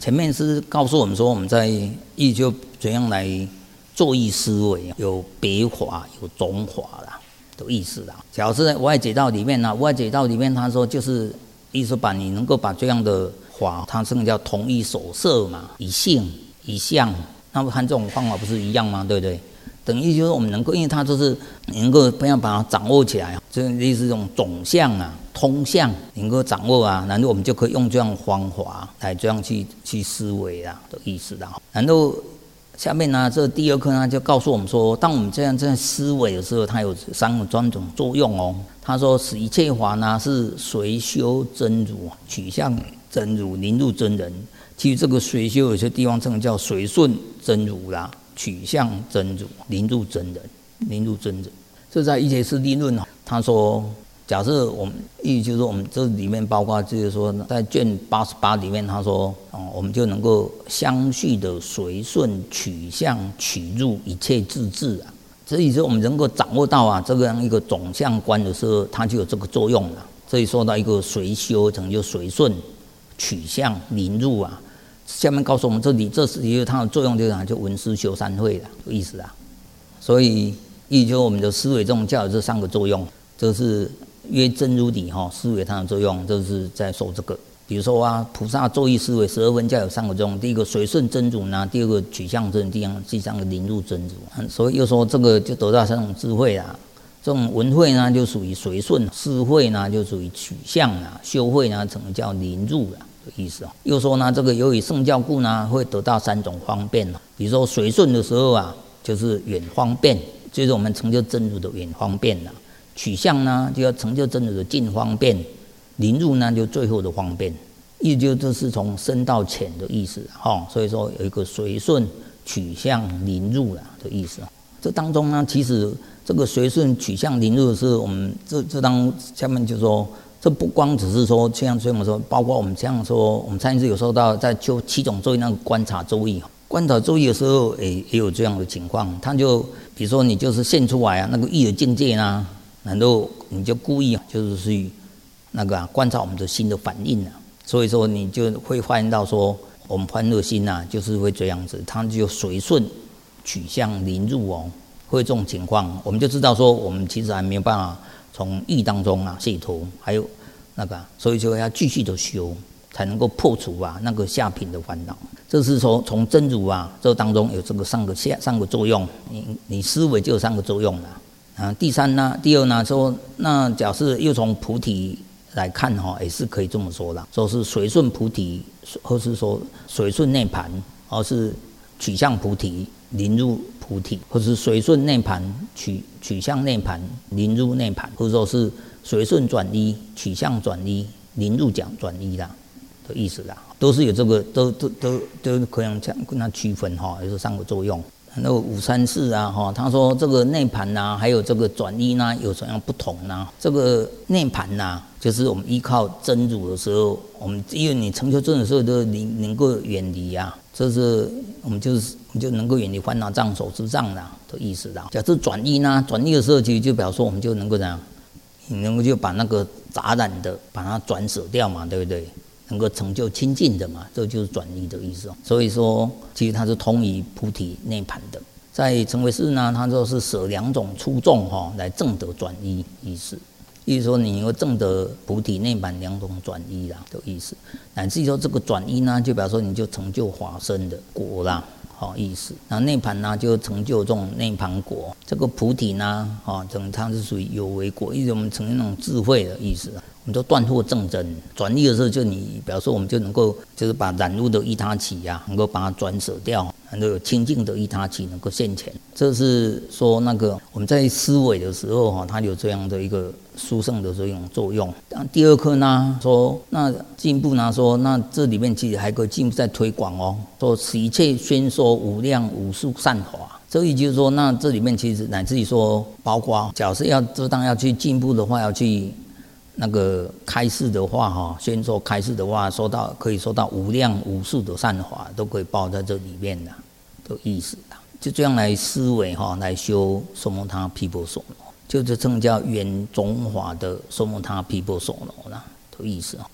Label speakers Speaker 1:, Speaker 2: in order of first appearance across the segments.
Speaker 1: 前面是告诉我们说，我们在意就怎样来作意思维，有别法，有总法啦的意思啦。假如是在无碍解道里面呢，无碍解道里面他说就是意思把你能够把这样的法，它这个叫同一所摄嘛，一性一相，那么和这种方法不是一样吗？对不对？等于就是我们能够，因为它就是能够不要把它掌握起来，这类似这种总相啊、通相能够掌握啊，然后我们就可以用这样的方法来这样去思维啊的意思啦。然后下面呢，这第二课呢就告诉我们说，当我们这样思维的时候，它有3个专种作用哦。他说，使一切法呢是随修真如，取向真如，临入真人。其实这个随修有些地方称叫随顺真如啦，取向真如，临入真人，临入真人。这在《一切事谛论》他说，假设我们意思就是说，我们这里面包括就是说，在卷88里面他说，我们就能够相续的随顺取向取入一切自治啊。所以说我们能够掌握到这个样一个总相观的时候，它就有这个作用了。所以说到一个随修，成就随顺取向临入啊。下面告诉我们这里它的作用就闻思修三会的意思啊。所以意思就是我们的思维中就有这3个作用，这是约真如理思维它的作用，这是在说这个。比如说菩萨作意思维12分教有3个作用，第一个随顺真如呢，第二个取向真如，第三个临入真如。所以又说这个就得到3种智慧啦。这种闻慧呢就属于随顺，思慧呢就属于取向啦，修慧呢成为叫临入啦的意思。又说呢，这个由于圣教故呢，会得到3种方便。比如说随顺的时候就是远方便，就是我们成就真如的远方便啦。取向呢就要成就真如的近方便，临入呢就最后的方便。意思就是从深到浅的意思所以说有一个随顺取向临入的意思。这当中呢，其实这个随顺取向临入的是我们这当下面就说，这不光只是说像所以我们说，包括我们这样说，我们上一次有说到在修7种咒语那个观察咒语，观察咒语的时候也有这样的情况。他就比如说你就是现出来那个意的境界呢，然后你就故意就是去那个观察我们的心的反应所以说你就会发现到说，我们欢乐心就是会这样子，它就随顺取向临入会这种情况，我们就知道说，我们其实还没有办法从意当中解脱，还有那个，所以就要继续的修，才能够破除那个下品的烦恼。这是说从真如这当中有这个三个作用，你思维就有3个作用了第二呢说，那假设又从菩提来看也是可以这么说啦，说是随顺菩提，或是说随顺涅槃，或是取向菩提临入菩提，或是随顺涅槃取向涅槃临入涅槃，或者说是随顺转依取向转依临入转依的意思啦，都是有这个都可以这样跟它区分有这3个作用。那534他说这个涅槃还有这个转依呢有什么样不同呢？这个涅槃就是我们依靠真如的时候，我们因为你成就真如的时候都能够远离这是我们就能够远离烦恼障手之障的意思啦。假设转依呢，转依的时候其实就表示我们就能够怎样，你能够就把那个杂染的把它转舍掉嘛，对不对？能够成就清净的嘛，这就是转依的意思。所以说其实它是通于菩提涅槃的。在成唯识呢，它就是舍2种初众来证得转依意思。意思说你要证得菩提涅槃2种转依的意思，乃至于说这个转依呢，就表示说你就成就法身的果啦，意思。那涅槃呢，就成就这种涅槃果。这个菩提呢，它是属于有为果，意思我们成就那种智慧的意思。我们就断惑正真，转依的时候，就你表示我们就能够就是把染污的依他起能够把它转舍掉，能够有清净的依他起能够现前。这是说那个我们在思维的时候它有这样的一个殊胜的这种作用。第2课呢说，那进一步呢说，那这里面其实还可以进一步再推广说使一切宣说无量无数善法。所以就是说，那这里面其实乃至于说，包括假设当要去进步的话，要去那个开示的话宣说开示的话，可以说到无量无数的善法都可以包在这里面的意思就这样来思维来修奢摩他毗婆舍那，就这称叫圆总法的奢摩他毗婆舍那的意思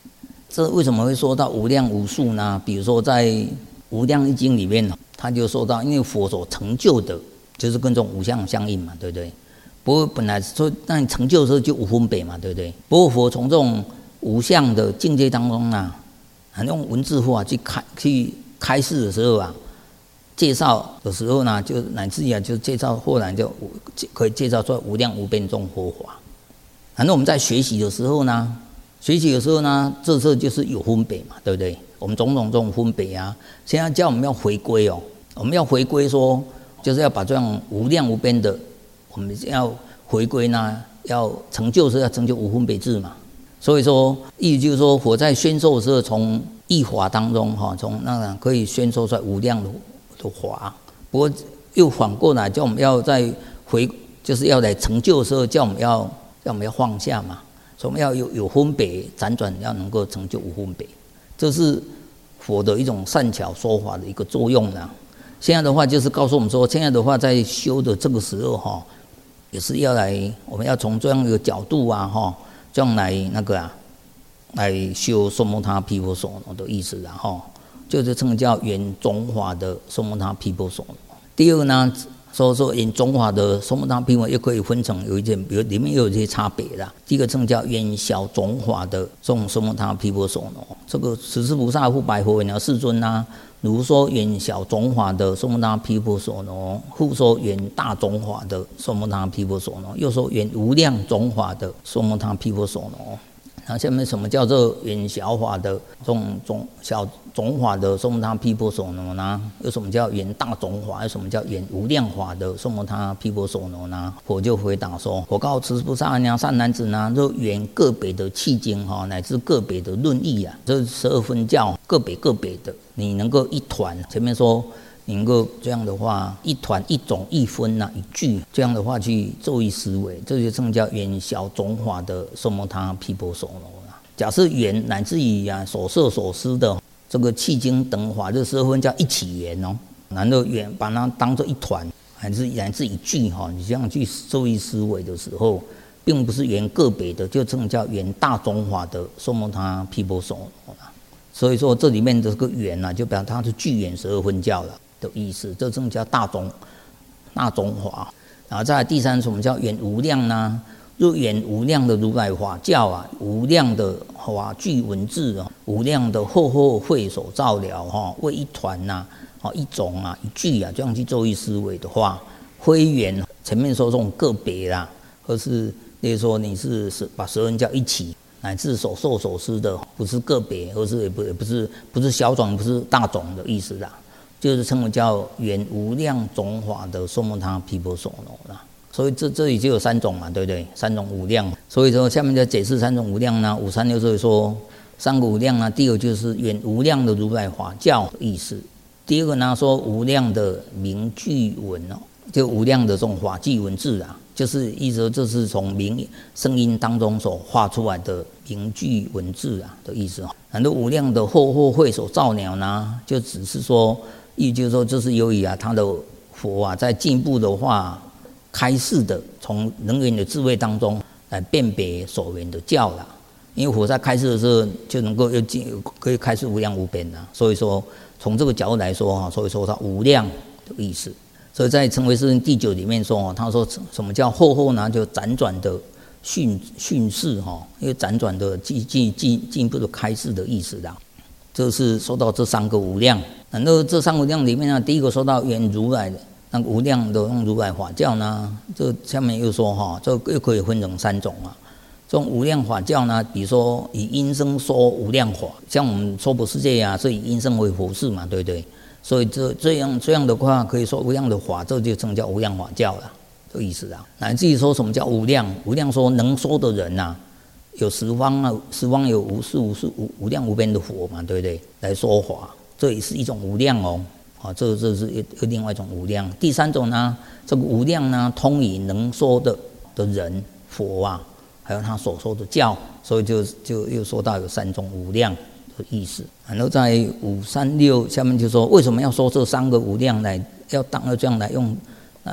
Speaker 1: 这为什么会说到无量无数呢？比如说在《无量易经》里面，他就说到，因为佛所成就的，就是跟这种无相相应嘛，对不对？不过本来说，那你成就的时候就无分别嘛，对不对？不过佛从这种无相的境界当中啊，用文字化去开示的时候啊，介绍的时候呢，就乃至于就介绍，后来就可以介绍出无量无边这种佛法。反正我们在学习的时候呢，这时候就是有分别嘛，对不对？我们种种这种分别啊，现在叫我们要回归哦，我们要回归说，就是要把这样无量无边的。我们要回归呢，要成就是要成就无分别智嘛。所以说，意思就是说，佛在宣授的时候，从义法当中从那个可以宣授出来无量的法。不过又反过来叫我们要再就是要来成就的时候，叫我们要放下嘛。所以我们要有分别，辗转要能够成就无分别，这是佛的一种善巧说法的一个作用啦。现在的话就是告诉我们说，现在的话在修的这个时候也是要来，我们要从这样一个角度啊，这样来来修奢摩他毗婆舍那的意思就是称叫圆总法的奢摩他毗婆舍那。第二呢，说圆总法的奢摩他毗婆舍又可以分成有一点，比如里面又有一些差别啦。第一个称叫圆小总法的这种奢摩他毗婆舍那，这个十世菩萨复白佛言：世尊啊，如说圆小总法的奢摩他毗婆舍那，复说圆大总法的奢摩他毗婆舍那，又说圆无量总法的奢摩他毗婆舍那。那下面什么叫做圆小法的这种小总法的奢摩他毗婆舍那呢？有什么叫圆大总法？有什么叫圆无量法的奢摩他毗婆舍那呢？佛就回答说：我告持菩萨呢，善男子呢，若圆个别的契经乃至个别的论义啊，这12分教个别的，你能够一团。前面说你能够这样的话，一团一种一分一句，这样的话去作意思维，这就称叫圆小总法的奢摩他毗婆舍那。假设圆乃至于所摄所思的这个契经等法，这12分叫一起圆然后圆把它当作一团，乃至一句你这样去作意思维的时候，并不是圆个别的，就称叫圆大总法的奢摩他毗婆舍那。所以说这里面的这个圆就表示它是具圆12分教了的意思，这正叫大总法。然后再来第三，什么叫圆无量呢？若圆无量的如来法教无量的法具文字无量的厚厚慧所照了为一团一种一句这样去作意思维的话，非圆前面说这种个别啦，或是例如说你是把12分教一起，乃至所受所思的，不是个别，或是也不是小种，不是大种的意思啦。就是称为叫圆无量总法的奢摩他毗婆舍那啦。所以这里就有3种嘛，对不对？3种无量。所以说下面再解释3种无量呢，536就是说3个无量呢，第二就是圆无量的如来法教的意思。第二个呢说无量的名句文就无量的这种法句文字就是意思这是从声音当中所画出来的名句文字的意思很多无量的厚厚慧所照了呢，就只是说意思就是说，这是由于他的佛在进一步的话开示的，从人缘的智慧当中来辨别所缘的教啦。因为佛在开示的时候就能够可以开示无量无边所以说从这个角度来说所以说它无量的意思。所以在《成唯识第9里面说他说什么叫厚厚呢？就辗转的训示因为辗转的进一步的开示的意思这是说到这3个无量。然后这3个无量里面第一个说到圆如来的那个无量的用如来法教呢，这下面又说这又可以分成3种这种无量法教呢，比如说以音声说无量法，像我们娑婆世界是以音声为佛事嘛，对不对？所以这样的话，可以说无量的法，这就称叫无量法教了，这个意思乃至于说什么叫无量？无量说能说的人有十方有无无量无边的佛嘛，对不对？来说法，这也是一种无量这是另外一种无量。第3种呢，这个无量呢，通以能说的人佛还有他所说的教，所以就又说到有3种无量的意思。然后在536下面就说，为什么要说这3个无量要这样来用来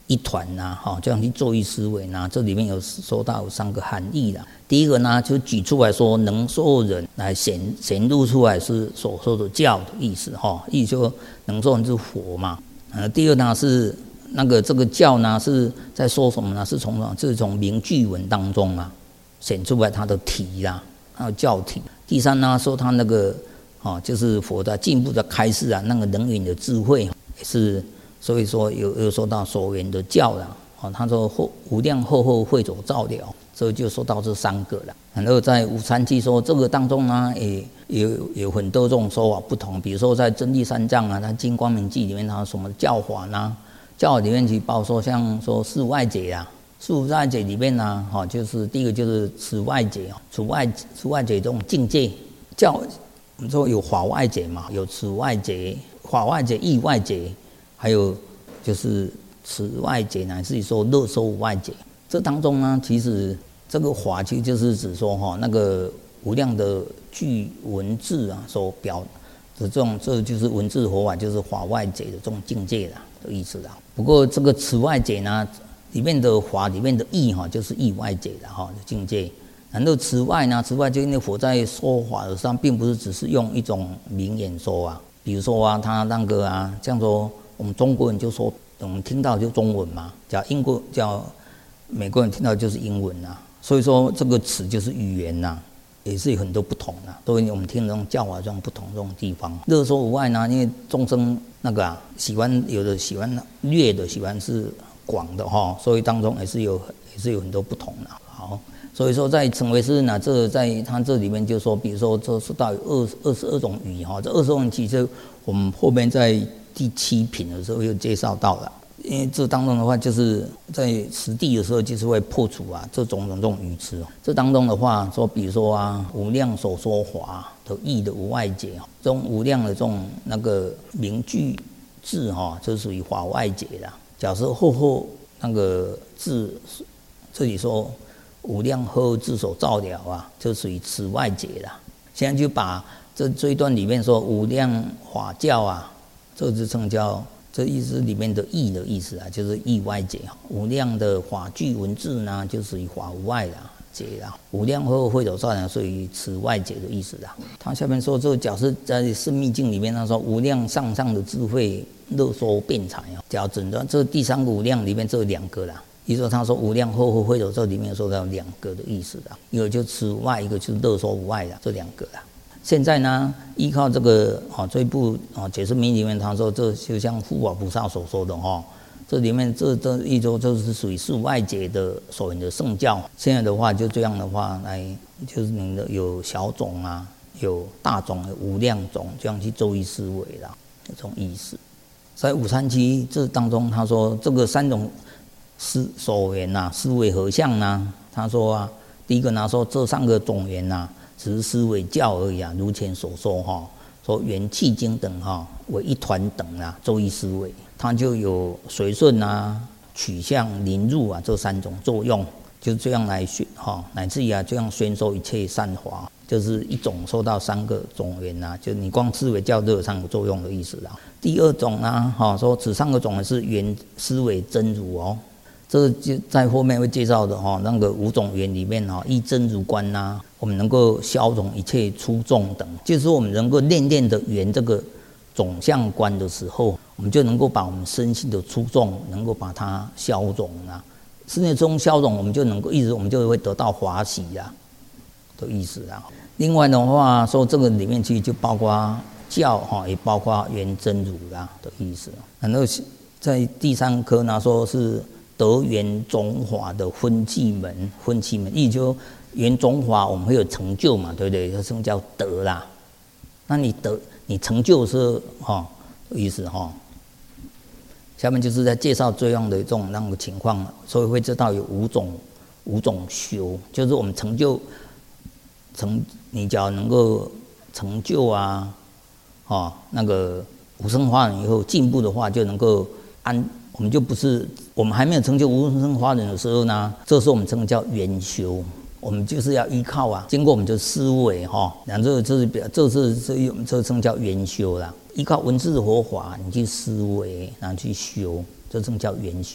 Speaker 1: 一团呐，这样去作意思维呢，这里面有说到有3个含义啦。第一个呢，就举出来说能受人来显露出来是所说的教的意思意思就能受人是佛嘛。第二呢是这个教呢是在说什么呢？是从名句文当中啊显出来它的题啦，还有教题。第三呢说它就是佛的进一步的开示啊，那个能源的智慧也是。所以说有说到所缘的教了，他说无量后会所照了，所以就说到这3个了。然后在五禅记说这个当中呢，也有很多种说法不同。比如说在真谛三藏啊，他《金光明记》里面他什么教法呢？教里面去包括像说四外解啊，四外解里面呢，就是第一个就是此外解，此外解这种境界教，我们说有法外解嘛，有此外解、法外解、意外解。还有就是此外解乃至于说乐受外解，这当中呢，其实这个法其实就是指说那个无量的具文字啊所表的这就是文字佛法，就是法外解的这种境界的意思啦。不过这个此外解呢，里面的法里面的义就是意外解的境界。然后此外就因为佛在说法的上，并不是只是用一种名言说啊，比如说啊，他这样说。我们中国人就说，我们听到就中文嘛，叫美国人听到就是英文呐。所以说这个词就是语言呐，也是有很多不同的。所以我们听的这种教法这种不同这种地方。乐说无碍呢，因为众生喜欢有的喜欢略的，喜欢是广的所以当中也是有很多不同的。好，所以说在成为师呢，在他这里面就说，比如说这是到有22种语这22种其实我们后面在第7品的时候又介绍到了，因为这当中的话，就是在实地的时候，就是会破除这种语词。这当中的话，说比如说无量所说法的义的无外解，这种无量的这种名句字这属于法外解的。假设后字这里说无量后字所照了就属于此外解的。现在就把这一段里面说无量法教这就称叫这意思里面的义的意思就是义外解。无量的法句文字呢，就属于法无外解无量后会所照呢，属于此外解的意思他下面说这个假设在圣密经里面，他说无量上的智慧乐说辩才假整的这第3个无量里面这2个意思说他说无量后会所照里面说到2个的意思一个就此外，一个就是乐说无外这2个现在呢，依靠这个这一部解释名里面，他说这就像护法菩萨所说的这里面这一周就是属于四外解的所谓的圣教。现在的话就这样的话来，就是你的有小种有大种，有无量种，这样去周易思维这种意思。在五禅期这当中，他说这个3种所缘思维合相呢，他说第一个说这3个种缘只是思维教而已如前所说说元气经等为一团等周易思维，它就有随顺取向临入这3种作用，就这样来乃至于这样宣说一切善法，就是一种受到3个种缘就你光思维教都有3个作用的意思第2种说此3个种是缘思维真如这就在后面会介绍的5种缘里面依真如观我们能够消融一切粗重等，就是说我们能够练的缘这个总相观的时候，我们就能够把我们身心的粗重能够把它消融身心中消融，我们就能够我们就会得到法喜的意思另外的话说这个里面其实就包括教也包括缘真如的意思。然后在第3科说是得缘总法的分际门，意思就缘总法我们会有成就嘛，对不对？这叫得那你成就是意思下面就是在介绍这样的这种情况，所以会知道有五种修，就是我们你只要能够成就无生法忍以后进步的话，就能够我们就不是我们还没有成就无生法忍的时候呢，这时候我们称为叫缘修。我们就是要依靠经过我们的思维然后这称叫缘修依靠文字佛法，你去思维，然后去修，这称叫缘修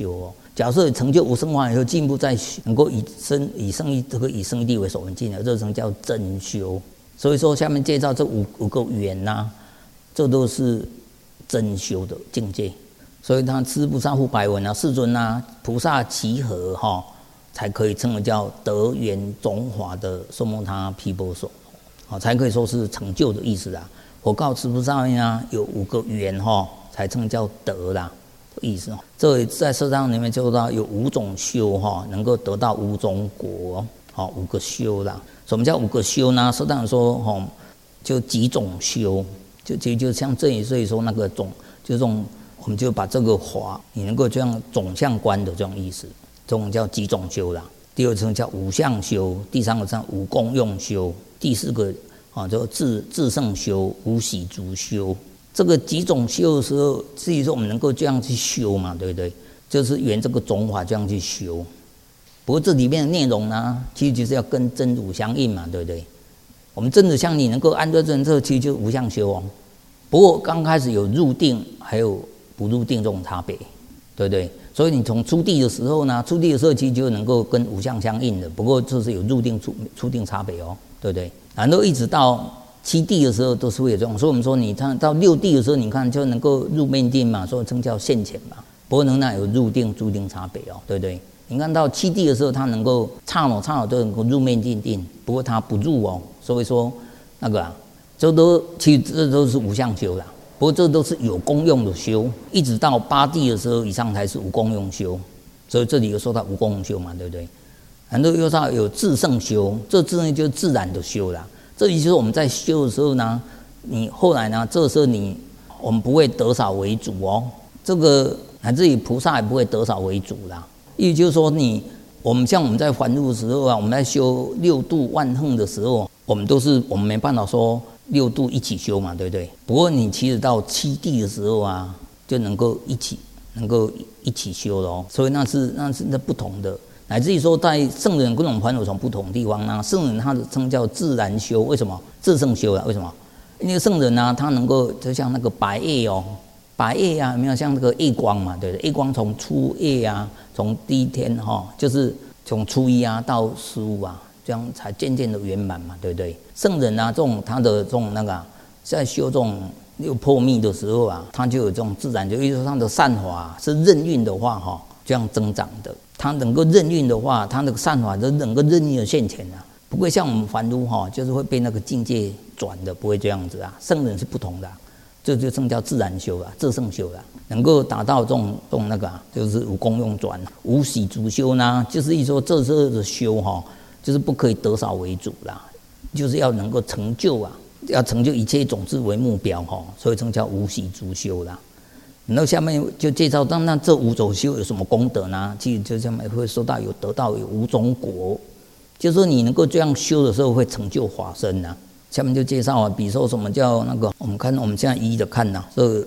Speaker 1: 假设成就无生法以后，进一步再能够以生一地为首门进的，这称叫真修。所以说，下面介绍这五个缘呐，这都是真修的境界。所以他持菩萨护百文啊，世尊啊，菩萨集合哈，才可以称为叫得缘种法的奢摩他毗婆舍，才可以说是成就的意思啊。我告持菩萨啊，有5个缘哈，才称叫得啦的意思。这在舍藏里面就到有5种修哈，能够得到5种果，好5个修啦。什么叫5个修呢？舍藏说哈，就几种修，就像这里说那个种，就这种。我们就把这个法，你能够这样总相观的这种意思，这种叫几种修啦。第二层叫五相修，第三个叫五功用修，第四个叫自胜修、无喜足修。这个几种修的时候，至于说我们能够这样去修嘛，对不对？就是沿这个种法这样去修。不过这里面的内容呢，其实就是要跟真如相应嘛，对不对？我们真如相应能够安住真这，其实就是无相修哦。不过刚开始有入定，还有不入定这种差别，对不对？所以你从初地的时候呢，初地的时候其实就能够跟五相相应的，不过就是有入定出定差别哦，对不对？然后一直到7地的时候都是会有这种，所以我们说你看到6地的时候，你看就能够入面定嘛，所以称叫现前嘛。不过能那有入定、入定差别哦，对不对？你看到7地的时候，它能够刹那都能够入面定，不过它不入哦，所以说那个其实这都是无相修啦。不过这都是有功用的修，一直到8地的时候以上才是无功用修，所以这里又说到无功用修嘛，对不对？然后又说到有自胜修，这自胜就是自然的修啦。这里就是我们在修的时候呢，你后来呢，这个时候我们不会得少为主哦，这个乃至于菩萨也不会得少为主啦。意思就是说我们像我们在还入的时候啊，我们在修6度万恒的时候，我们没办法说6度一起修嘛，对不对？不过你其实到7地的时候啊，就能够一起修了哦。所以那是不同的，乃至于说在圣人跟我们还有从不同的地方呢。圣人他的称叫自然修，为什么？自胜修啊？为什么？因为圣人啊，他能够就像那个白夜哦，白夜啊，有没有像那个夜光嘛？对不对？夜光从初夜啊，从第一天就是从初一啊到15啊。这样才渐渐的圆满嘛，对不对？圣人啊，他的这种那个在修这种6波密的时候啊，他就有这种自然，就意思说他的善法是任运的话这样增长的。他能够任运的话，他那个善法就能够任运的现前啊，不会像我们凡夫就是会被那个境界转的，不会这样子啊。圣人是不同的，这就称叫自然修啊，自胜修啊，能够达到这种那个就是无功用转，无喜足修呢，就是意思说这时候的修就是不可以得少为主啦，就是要能够成就啊，要成就一切种子为目标所以称叫无喜足修啦。然后下面就介绍那这5种修有什么功德呢？其实就下面会说到得到有5种果，就是说你能够这样修的时候会成就法身啊。下面就介绍比如说什么叫那个，我们现在一一的看呐，这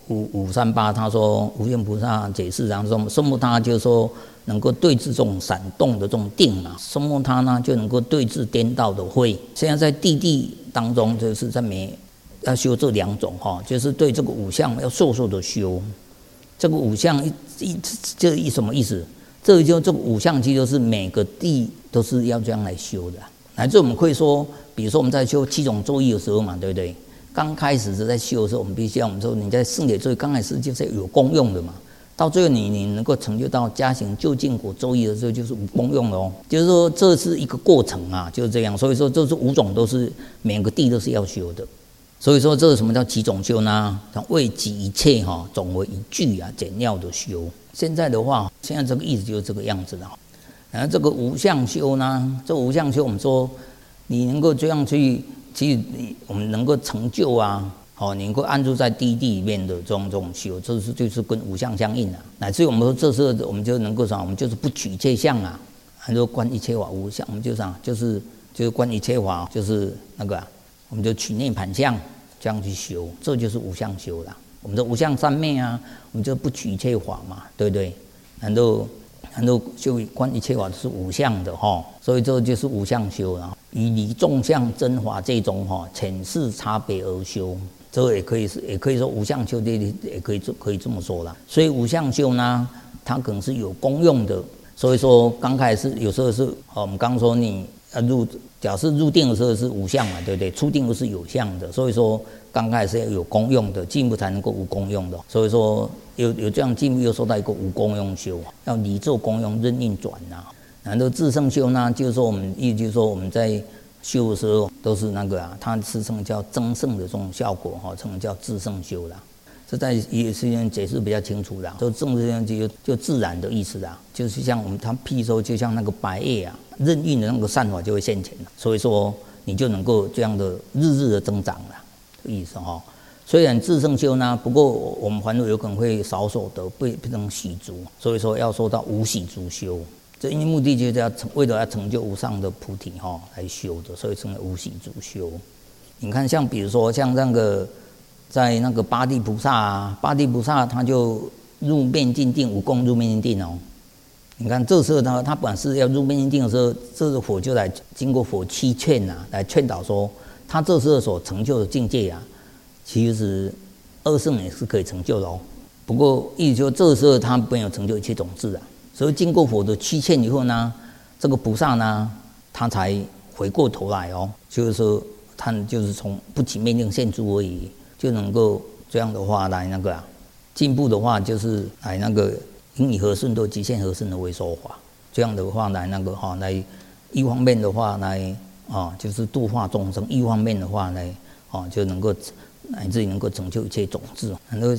Speaker 1: 538他说无限菩萨解释，然后说奢摩他就是说能够对治这种闪动的这种定嘛，奢摩他呢就能够对治颠倒的慧。现在在地当中就是要修这2种就是对这个5相要瘦的修。这个5相这什么意思？这个5相其实就是每个地都是要这样来修的。乃至我们可以说，比如说我们在修7种咒语的时候嘛，对不对？刚开始是在修的时候，我们必须要我们说你在圣解咒语刚开始就是有功用的嘛。到最后你能够成就到加行究竟果咒语的时候，就是无功用了哦。就是说这是一个过程啊，就是这样。所以说这是5种都是每个地都是要修的。所以说这是什么叫几种修呢？为集一切总为一句啊，简要的修。现在的话，现在这个意思就是这个样子的。然后这个无相修呢，这无相修我们说你能够这样去，其实我们能够成就啊。你能够安住在第一地里面的这种修，这是就是跟5相相应啊。乃至于我们说这时候我们就能够我们就是不取一切相啊，很多观一切法无相，我们就是观一切法就是那个我们就取涅盘相这样去修，这就是无相修啦。我们的无相三昧啊，我们就不取一切法嘛，对不对？然后就观一切法是无相的所以这就是无相修啦。以离众相真法这种浅示差别而修。 这个也可以说无相修也可以这么说啦。所以无相修呢，它可能是有功用的。所以说刚开始有时候是我们刚说你假设入定的时候是无相嘛，对不对？出定都是有相的，所以说刚开始要有功用的，进一步才能够无功用的。所以说有这样进一步又说到一个无功用修，要离作功用任运转呐。然后自胜修呢，就是说我们在修的时候都是那个它是称叫增胜的这种效果称叫自胜修啦。这在也是解释比较清楚啦。说正自就自然的意思啦，就是像我们它譬如说就像那个白叶任运的那个善法就会现前了，所以说你就能够这样的日的增长了，意思虽然自胜修呢，不过我们凡夫有可能会少所得，变成喜足，所以说要说到无喜足修。这因为目的就是为了要成就无上的菩提来修的，所以称为无喜足修。你看像比如说像那个在那个八地菩萨八地菩萨他就入面净定，无功入面净定你看这时候他本来是要入面净定的时候，这个佛就来经过佛七劝来劝导说，他这时候所成就的境界其实二圣也是可以成就的不过意思说这时候他没有成就一切种智所以经过佛的七劝以后呢，这个菩萨呢，他才回过头来就是说他就是从不起命令现诸而已，就能够这样的话来那个进步的话，就是来那个因以和顺都极限和顺的为说法，这样的话来那个来一方面的话来就是度化众生，一方面的话来就能够乃至于能够成就一切种智。然后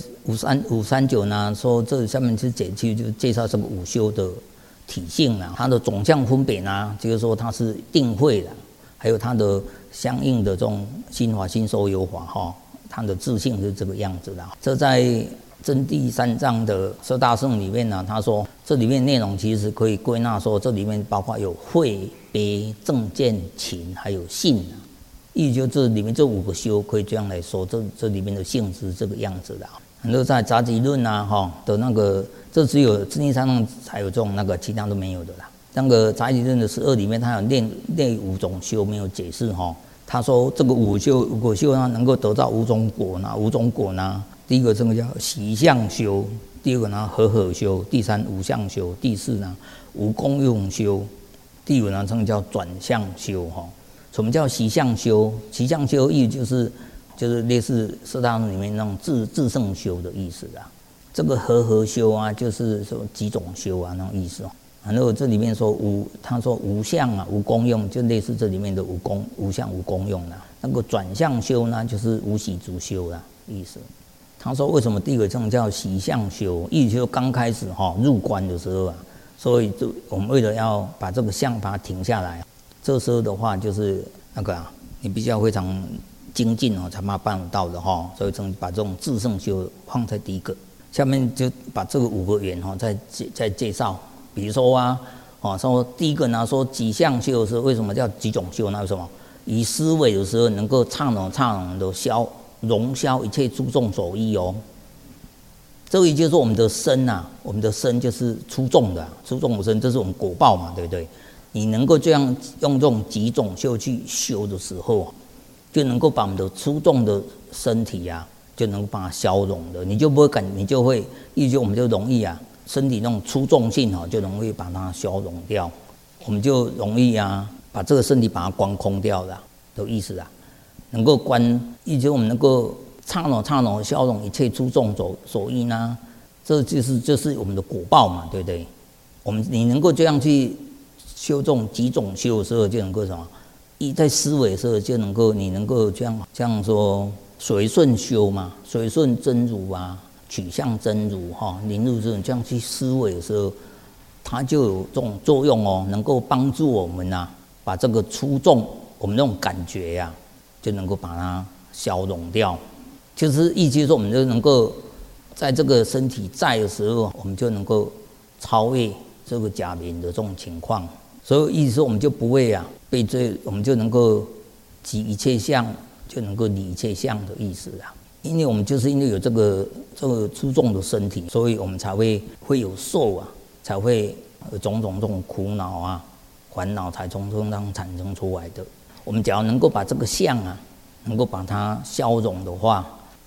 Speaker 1: 539呢说，这下面是就介绍这个五修的体性它的总相分别就是说它是定慧还有它的相应的这种心法、心受有法它的自性是这个样子的。这在真谛三藏的摄大圣里面他说这里面内容其实可以归纳说，这里面包括有慧、悲、正见、勤还有信意思就这里面这5个修可以这样来说，这里面的性质这个样子的。很多在杂集论的那个，这只有真谛三藏才有这种那个，其他都没有的啦。那个杂集论的12里面，它有列5种修没有解释他说这个5个修能够得到5种果5种果第一个这个叫喜相修，第二个和合修，第三无相修，第四无功用修，第五这个叫转相修什么叫习相修？习相修意思就是类似摄大圣里面那种自胜修的意思这个和合修就是说几种修那种意思然后这里面说他说无相无功用，就类似这里面的无相无功用那个转相修呢，就是无喜足修意思。他说为什么第一个这种叫习相修？意思就刚开始入关的时候所以我们为了要把这个相把它停下来。这时候的话就是那个你必须要非常精进才办得到的所以把这种自胜修放在第一个。下面就把这个5个缘再介绍。比如说说第一个说几相修的时候，为什么叫几种修呢？为什么？以思维的时候能够刹那的容消一切诸众所依这个也就是说我们的身我们的身就是出众的身，这是我们果报嘛，对不对？你能够这样用这种几种修去修的时候就能够把我们的出众的身体就能够把它消融的，你就不会你就会意思我们就容易身体那种出众性就容易把它消融掉，我们就容易把这个身体把它关空掉的意思能够关，意思我们能够刹那消融一切诸众所依这就是我们的果报嘛，对不对？你能够这样去修这种几种修的时候，就能够什么？在思维的时候就能够，你能够这样说随顺修嘛，随顺真如取向真如临入这种这样去思维的时候，它就有这种作用能够帮助我们把这个出众我们那种感觉就能够把它消融掉。就是意思说我们就能够在这个身体在的时候，我们就能够超越这个假名的这种情况。所以意思说我们就不会被我们就能够集一切相，就能够离一切相的意思因为我们就是因为有这个出众的身体，所以我们才会有受才会有种种这种苦恼烦恼才从中当产生出来的。我们只要能够把这个相能够把它消融的话，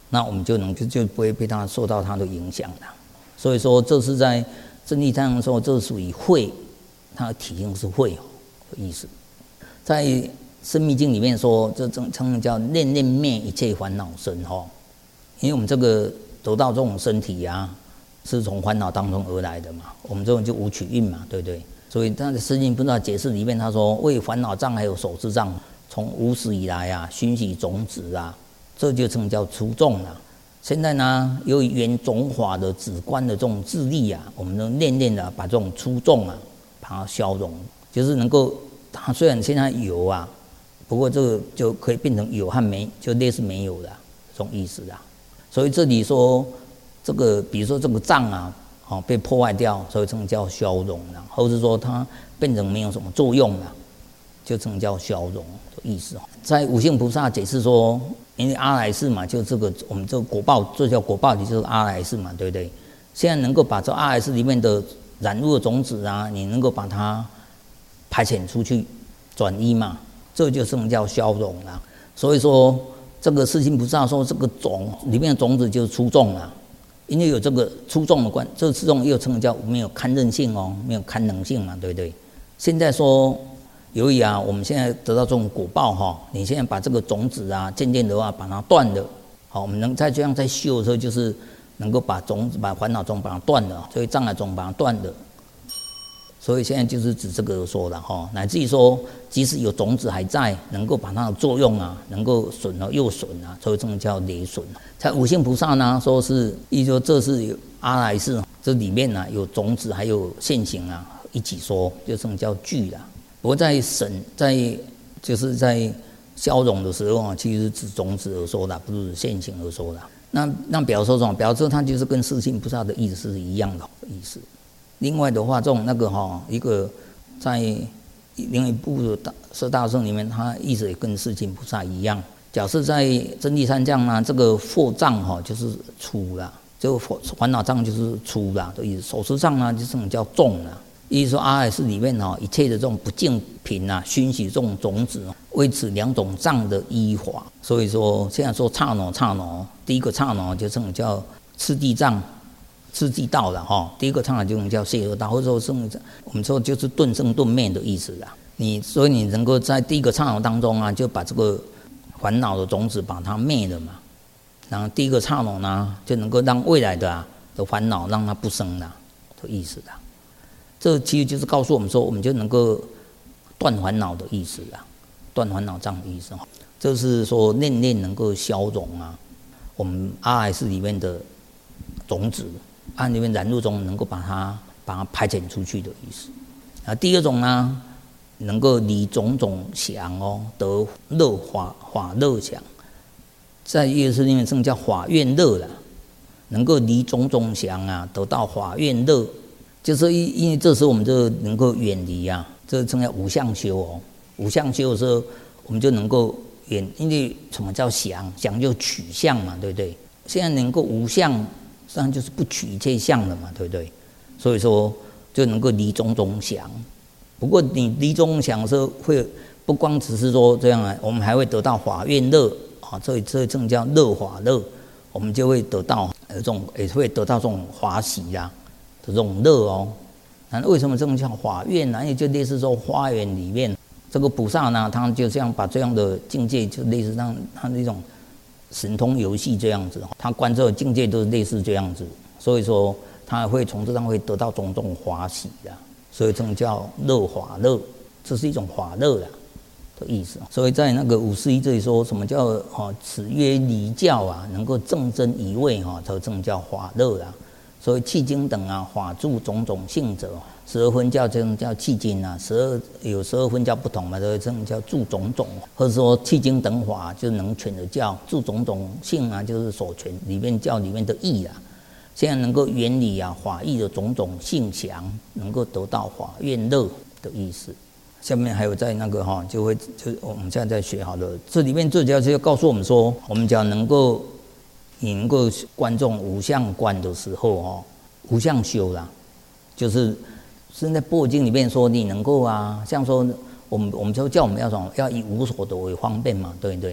Speaker 1: 那我们就不会被它受到它的影响了。所以说，这是在真谛上说，这属于慧，它的体性是慧的意思。在《生密经》里面说，这称叫念念灭一切烦恼身因为我们这个得到这种身体啊，是从烦恼当中而来的嘛，我们这种就无取印嘛，对不对？所以他的《释经不知道解释里面他说，为烦恼障还有手持障，从无始以来啊，熏习种子啊，这就称叫出众了。现在呢，由于缘种法的止观的这种智力啊，我们能念念的把这种出众啊，把它消融，就是能够，它虽然现在有啊，不过这个就可以变成有和没，就类似没有的这种意思啊。所以这里说这个，比如说这个障啊，被破坏掉，所以称叫消融了，或者说它变成没有什么作用了，就称叫消融的意思。在五性菩萨解释说，因为阿来世嘛，就这个我们这个果报，这叫果报，就是阿来世嘛，对不对？现在能够把这阿来世里面的染入的种子啊，你能够把它排遣出去，转移嘛，这就称叫消融了。所以说，这个世亲菩萨说，这个种里面的种子就是出众了。因为有这个出众的这个出众又称叫没有堪任性没有堪能性嘛，对不对？现在说，由于啊，我们现在得到这种果报你现在把这个种子啊，渐渐的话把它断了，我们能再这样在修的时候，就是能够把种子、把烦恼种把它断了，所以障碍种把它断了。所以现在就是指这个说的乃至于说，即使有种子还在，能够把它的作用啊，能够损了又损啊，所以这个叫累损。在五性菩萨呢，说是意思说这是有阿来世，这里面呢有种子还有现行啊一起说，就这种叫聚啦。不过在就是在消融的时候其实是指种子而说的，不是现行而说的。那表示说什么？表示它就是跟世亲菩萨的意思是一样的意思。另外的话，这种一个在另一部的摄大圣里面，它意思也跟世亲菩萨一样。假设在真谛三藏呢，这个惑障就是粗啦，这个烦恼障就是粗啦的意思。手持障呢，就是叫重啦。意思说阿赖世里面一切的这种不净品啊，熏习这种种子，为此两种障的依法。所以说现在说刹那，第一个刹那就这种叫次第障。次第道了第一个刹那就叫谢恶道，或者说我们说就是顿生顿灭的意思啦。所以你能够在第一个刹那当中啊，就把这个烦恼的种子把它灭了嘛。然后第一个刹那呢，就能够让未来的烦恼让它不生了的意思啦。这其实就是告诉我们说，我们就能够断烦恼的意思啦，断烦恼障的意思这是说念念能够消融啊，我们阿赖世里面的种子。按里面染入中能够把它排遣出去的意思。第二种呢，能够离种种想得乐法乐想，在乐师里面称叫法愿乐啦，能够离种种想啊，得到法愿乐，就是因为这时候我们就能够远离啊，这称叫无相修无相修的时候，我们就能够因为什么叫想？想就取相嘛，对不对？现在能够无相。实际上就是不取一切相了嘛，对不对？所以说就能够离种种想。不过你离种种想的时候，会不光只是说这样我们还会得到法愿乐这正叫乐法乐，我们就会得到也会得到这种华喜的这种乐那为什么这种叫法愿呢？因为就类似说花园里面这个菩萨呢，他就这样把这样的境界，就类似让他那种。神通游戏这样子，他观测的境界都是类似这样子，所以说他会从这上会得到种种华喜的，所以这种叫乐法乐，这是一种法乐的意思。所以在那个541这里说什么叫此曰离教啊，能够正真一味这正叫法乐啦。所以契经等啊，法住种种性者，12分教这种叫契经啊有12分教不同嘛，这种叫住种种，或者说契经等法就是能全的教，住种种性啊就是所全里面教里面的义啊，现在能够原理啊法义的种种性详，能够得到法愿乐的意思。下面还有在就我们现在在学好了，这里面最主要是要告诉我们说，我们只要你能够观众无相观的时候无相修啦，就是在《般若经》里面说你能够像说我们就叫我们要以无所得为方便嘛，对不对？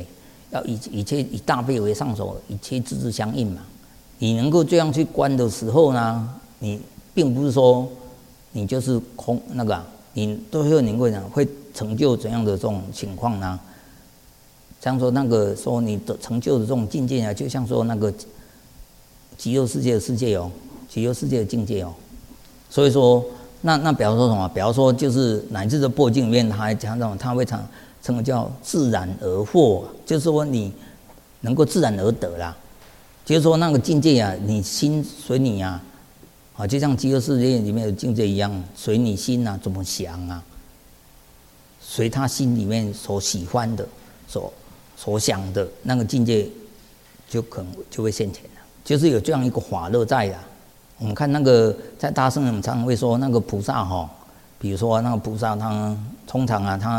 Speaker 1: 要一切以大悲为上首，一切智智相应嘛。你能够这样去观的时候呢，你并不是说你就是空那个、你都会能够讲会成就怎样的这种情况呢？像说那个说你的成就的这种境界啊，就像说那个极乐世界的世界哦，极乐世界的境界哦。所以说，那比方说什么？比方说就是乃至的破境里面，他还讲到他会称为叫自然而获，就是说你能够自然而得啦。就是说那个境界啊，你心随你啊，就像极乐世界里面的境界一样，随你心啊怎么想啊，随他心里面所喜欢的、所想的那个境界，就会现前了。就是有这样一个法乐在啦。我们看那个在大圣人常会说那个菩萨哈，比如说那个菩萨他通常啊，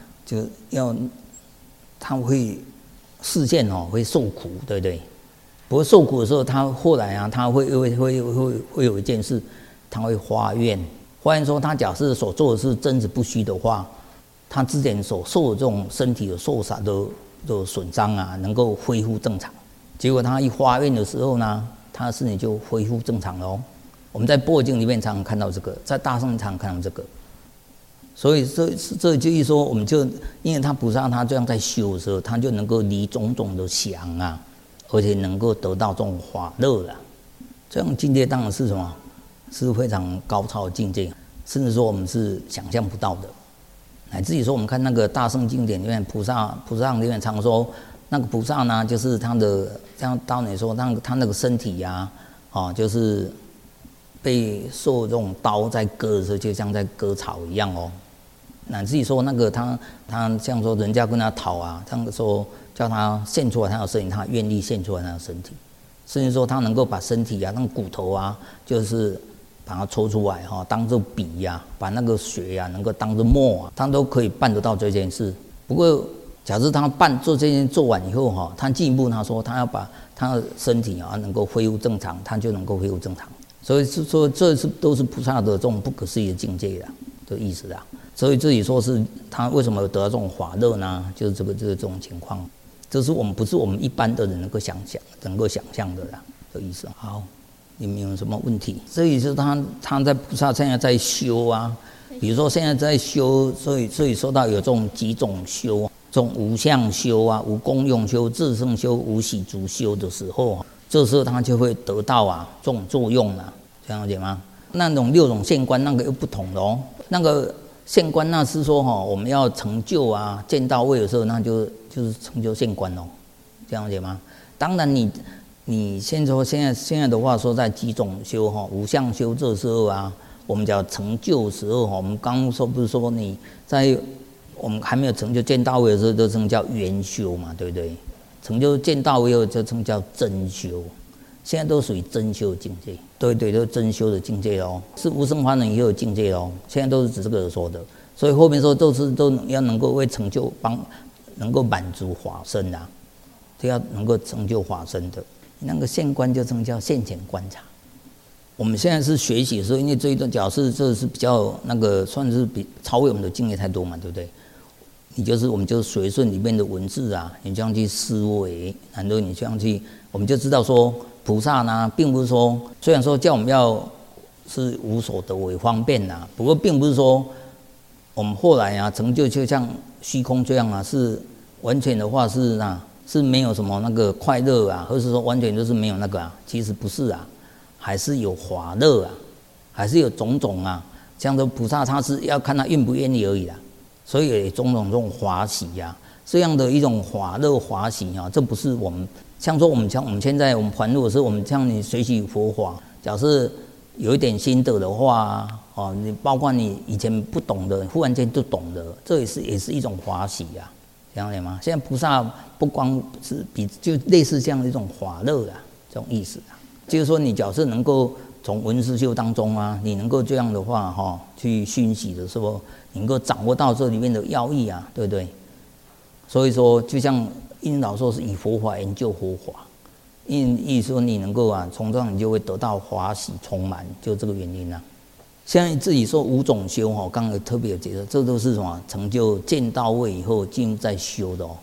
Speaker 1: 他会示现哦，会受苦，对不对？不过受苦的时候，他后来啊，他会有一件事，他会发愿说，他假设所做的是真实不虚的话，他之前所受的这种身体的受伤的损伤啊，能够恢复正常。结果他一发愿的时候呢，他的身体就恢复正常了哦。我们在般若经里面常常看到这个，在大乘常常看到这个。所以这就是说，我们就因为他菩萨他这样在修的时候，他就能够离种种的想啊，而且能够得到这种法乐了。这样境界当然是什么？是非常高超的境界，甚至说我们是想象不到的。乃至于说，我们看那个大乘经典里面，菩萨里面常说，那个菩萨呢，就是他的像道理说，他那个身体呀、就是被受这种刀在割的时候，就像在割草一样哦。乃至于说那个他像说人家跟他讨啊，他说叫他献出来他的身体，他愿意献出来他的身体，甚至说他能够把身体啊，那个骨头啊，就是把它抽出来哈，当做笔呀、把那个血啊能够当做墨啊，他都可以办得到这件事。不过，假设他做这件做完以后哈，他进一步他说他要把他的身体啊能够恢复正常，他就能够恢复正常。所以是说这都是菩萨的这种不可思议的境界的意思啦。所以这里说是他为什么得到这种法乐呢？就是这种情况，这是不是我们一般的人能够想象的啦的意思。好，你们有什么问题？所以是他在菩萨现在在修啊，比如说现在在修，所以说到有这种几种修，这种无相修啊、无功用修、自性修、无喜足修的时候，这时候他就会得到啊这种作用啊，这样了解吗？那种6种现观那个又不同的哦，那个现观那是说我们要成就啊见到位的时候，那就是成就现观哦，这样了解吗？当然你现在的话说在几种修无相修这时候啊，我们讲成就的时候我们刚说不是说你在我们还没有成就见到位的时候，就称叫圆修嘛，对不对？成就见到位后就称叫真修。现在都属于真修的境界，对，都是真修的境界哦，是无生法忍也有境界哦。现在都是指这个说的，所以后面说都要能够为成就能够满足法身啊，就要能够成就法身的。那个现观就称叫现前观察。我们现在是学习的时候，因为这一段角色这是比较那个算是比超越我们的境界太多嘛，对不对？我们就是随顺里面的文字啊，你这样去思维，然后你这样去，我们就知道说菩萨呢，并不是说虽然说叫我们要是无所得为方便呐，不过并不是说我们后来啊成就像虚空这样啊，是完全的话是没有什么那个快乐啊，或是说完全就是没有那个啊，其实不是啊，还是有法乐啊，还是有种种啊，像这菩萨他是要看他愿不愿意而已啦。所以有种种这种华喜呀，这样的一种法乐华喜啊，这不是我们像说我们现在我们还路的时候，我们像你学习佛法，假设有一点心得的话你包括你以前不懂的，忽然间就懂了，这也是一种华喜呀，这样吗？现在菩萨不光是就类似这样的一种法乐啊，这种意思啊，就是说你假设能够从文思修当中啊，你能够这样的话去熏习的时候，能够掌握到这里面的要义啊，对不对？所以说，就像印老说是以佛法研究佛法，意思说你能够从这样你就会得到华喜充满，就这个原因啊。现在自己说5种修刚才特别有解释，这都是什么成就见到位以后进入在修的哦。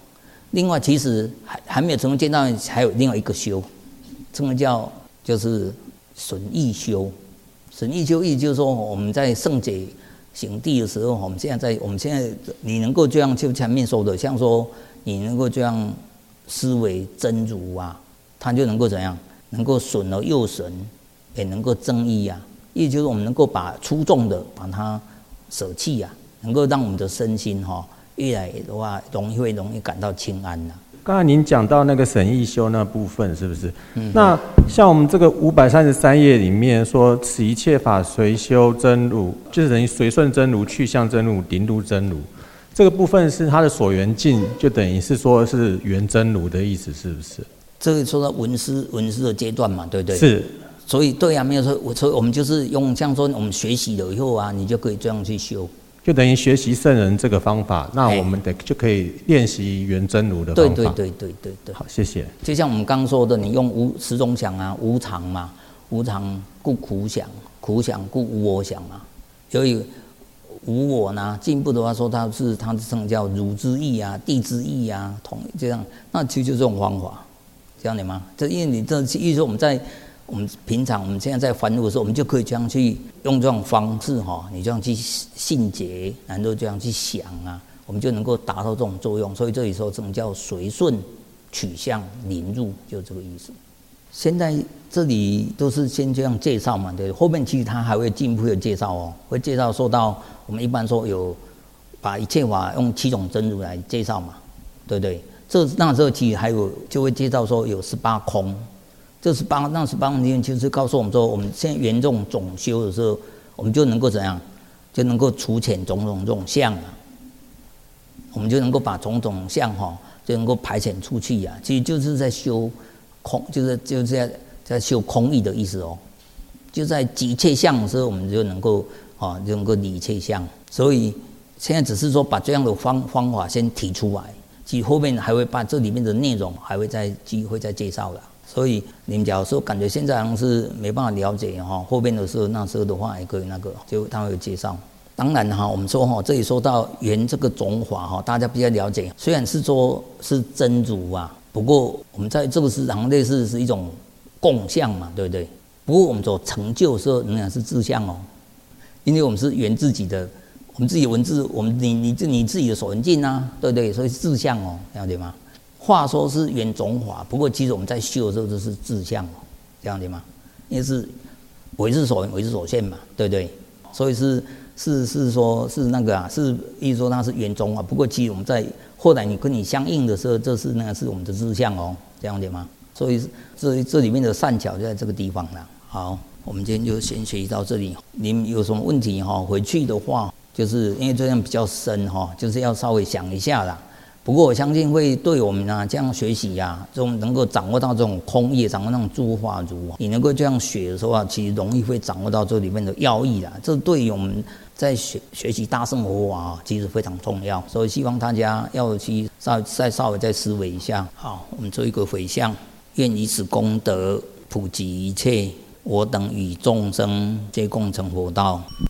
Speaker 1: 另外，其实还没有成功见到，还有另外一个修，这个就是损益修。损益修意就是说，我们在圣解行地的时候，我们现在你能够这样，就前面说的，像说你能够这样思维真如啊，它就能够怎样？能够损而又损，也能够增益啊。意思就是我们能够把粗重的把它舍弃啊，能够让我们的身心越来的话容易感到清安啊。
Speaker 2: 刚才您讲到那个审义修那部分，是不是？那像我们这个533页里面说，此一切法随修真如，就是等于随顺真如、去向真如、临入真如。这个部分是它的所缘境，就等于是说是缘真如的意思，是不是？
Speaker 1: 这个说到闻思的阶段嘛，对不对？
Speaker 2: 是。所
Speaker 1: 以对啊，没有错。所以我们就是用像说我们学习了以后啊，你就可以这样去修。就
Speaker 2: 等于学习圣人这个方法，那我们就可以练习缘真如的方法。
Speaker 1: 对。
Speaker 2: 好，谢谢。
Speaker 1: 就像我们刚说的，你用十种想啊，无常嘛，无常故苦想，苦想故无我想嘛。所以无我呢，进一步的话说，它是这种叫汝之意啊、地之意啊，这样，那其实就是这种方法，这样的吗？这因为你这意思我们平常我们现在在凡夫的时候，我们就可以这样去用这种方式你这样去信解，然后这样去想啊，我们就能够达到这种作用。所以这里说这种叫随顺取向临入，就这个意思。现在这里都是先这样介绍嘛，对不对？后面其实他还会进一步的介绍会介绍说到我们一般说有把一切法用7种真如来介绍嘛，对不对？那时候其实还有就会介绍说有18空。这18空里面就是告诉我们说，我们现在圆这种总修的时候，我们就能够怎样？就能够除遣种种这种相啊，我们就能够把种种相就能够排遣出去啊。其实就是在修空，就是在修空义的意思就在即一切相的时候，我们就能够理一切相。所以现在只是说把这样的方法先提出来，其实后面还会把这里面的内容还会再介绍的。所以你们假如说感觉现在好像是没办法了解后面的时候那时候的话也可以就他会有介绍。当然我们说这里说到缘这个种法大家比较了解，虽然是说是真如啊，不过我们在这个市场类似是一种共相嘛，对不对？不过我们所成就的时候仍然是自相因为我们是缘自己的，我们自己文字，你自己的所缘境啊，对不对？所以是自相了解吗？话说是缘种法，不过其实我们在修的时候就是自相这样的吗？因为是唯是所缘，唯是所现嘛，对不对？所以是说是那个是意思说它是缘种不过其实我们在后来你跟你相应的时候，这是我们的自相这样的吗？所以这里面的善巧就在这个地方了。好，我们今天就先学习到这里。你们有什么问题回去的话，就是因为这样比较深就是要稍微想一下啦。不过我相信会对我们这样学习这种能够掌握到这种空义，掌握那种诸法如你能够这样学的时候其实容易会掌握到这里面的要义啦。这对于我们在学习大乘佛法其实非常重要，所以希望大家要去稍微再思维一下。好，我们做一个回向，愿以此功德普及一切，我等与众生皆共成佛道。